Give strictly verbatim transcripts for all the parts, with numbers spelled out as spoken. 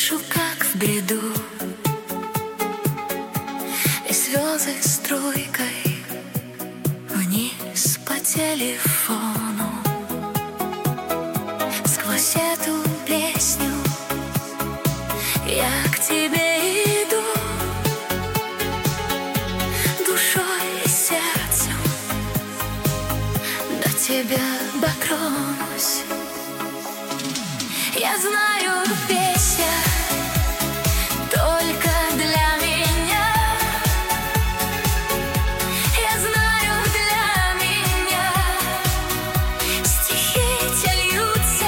Слышу, как в бреду, и слезы струйкой вниз по телефону. Сквозь эту песню я к тебе иду, душой и сердцем до тебя дотронусь. Я знаю, песня только для меня. Я знаю, для меня стихи те льются.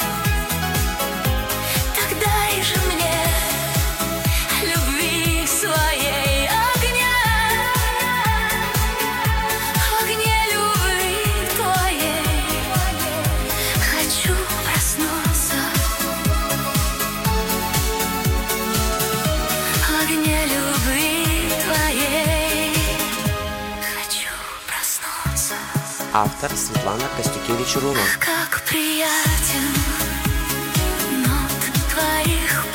Так дай же мне любви своей огня, в огне любви твоей хочу проснуться. В огне любви твоей хочу проснуться. Автор Светлана Костюкевич-Рунов. Ах, как приятен нот твоих